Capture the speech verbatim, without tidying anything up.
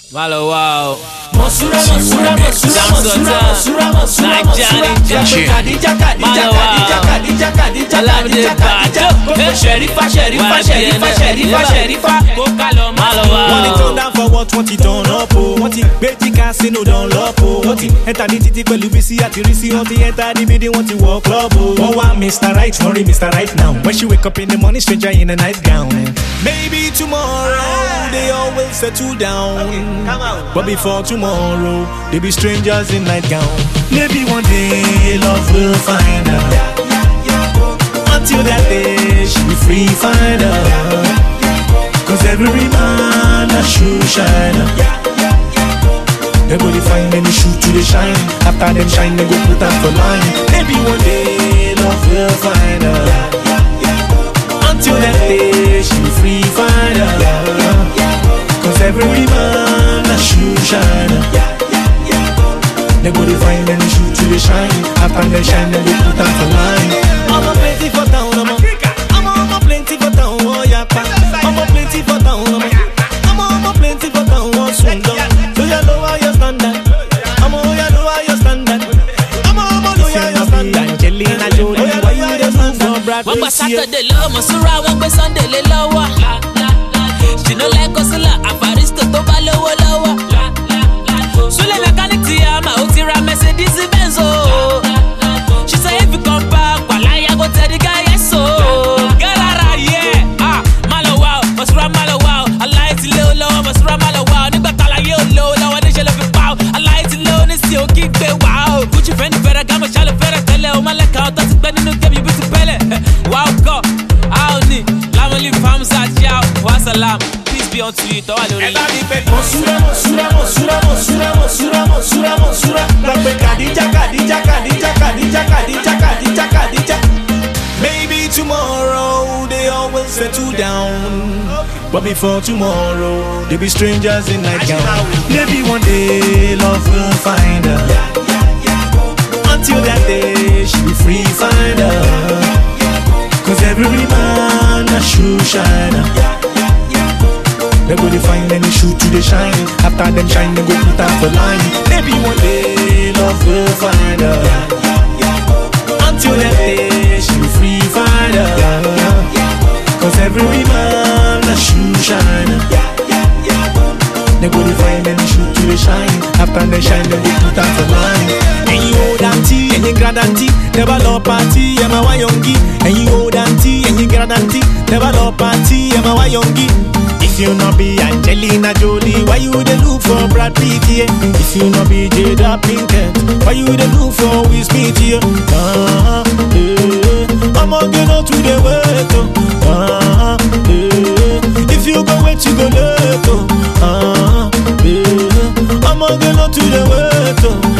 Malo wow. Mosura, Mosura, Mosura, Mosura, Mosura, Mosura, Mosura, Kadija, Kadija, Kadija, Kadija, Kadija, Kadija, Kadija, Sherifa, Sherifa, Sherifa, Sherifa, Sherifa, Malo wow. Want it turn down for what? Want it turn up? Oh, want it Betty Casino down low? Oh, want it enter the titi pẹ̀lú bisi àti risi? Want it enter the building? Want it walk club? Oh, oh, I'm Mister Right, hurry, Mister Right now. When she wake up in the morning, stranger in a nightgown. Maybe tomorrow they all will settle down. But before tomorrow, they be strangers in nightgown. Maybe one day love will find her. Until that day, she be free find her. Cause every man a shoe shiner. They go to find any shoe to the shine. After them shine, they go put up for line. Maybe one day love will find her. Until that day, she be free find her. Cause every man a shoe shiner. They go to find any shoe to the shine. After them shine, they go put up for line. I'm a plenty for town, I'm a I'm a, I'm a plenty for town, oh yeah. I'm a plenty for town, I'm a I'm a, I'm a plenty for town, oh soon down. So you know how you stand that. I'm a, you know how you stand that. I'm a, I'm a, know how you stand that. Angelina Jolie, why you dey stand for Brad Pitt? Wọ́n gba Saturday lọ́wọ́ Mosura, wọ́n gbé Sunday lé lọ́wọ́. She no like Kosila, Afaristo tó bá lówó lọ́wọ́. Sule mechanic ti ama, ó ti ra Mercedes Benz o. She say if you come back, wàláyà go tell the guy yes o. Gẹ́lára yẹ, ah, Malo wow, Mosura Malo wow. Aláì ti lé o lọ́wọ́, Mosura Malo wow. Nígbà tàlàyé ò lówó lọ́wọ́, níṣẹ́ ló fi pa o. Aláì ti lé o ní sí o kí gbé wá o. Gucci Fendi Ferragamo ṣàlù fẹ́rẹ̀ tẹ́lẹ̀ o. Mọ́lẹ́ka ọ̀tọ̀ ti gbẹ́ nínú gẹ́mi bí ti pẹ́lẹ̀. Wà ó kọ́, a ò ní, lámọ́lì fámúsà jíà, wàsálàm. Be on to you, to all the Mosura, Mosura, Mosura, Mosura, Mosura, Mosura, Mosura. Like Kadija, Kadija, Kadija, Kadija, Kadija, Kadija, Kadija. Maybe tomorrow they all will settle down. But before tomorrow, they be strangers in nightgown. Maybe one day love will find her. Until that day, she be free find her. Cause every man a shoe shiner. They go to find any shoe to the shine. After them shine, they go put up for line. Maybe one day love will find her. Until that day, she be free find her. Cause every man a shoe shiner. They go to find any shoe to the shine. After them shine, they go put up for line. And you old auntie, and you grand auntie, never love party, and my wa youngie. And you old auntie, and you grand auntie, never love party, and my wa youngie. If you not be Angelina Jolie, why you dey look for Brad Pitt here? If you not be Jada Pinkett, why you dey look for Will Smith here? Ah, eh, I'm gonna get out to the wait, oh. Ah, eh, if you go wait, you go late, oh. Ah, eh, I'm gonna get out to the wait, oh.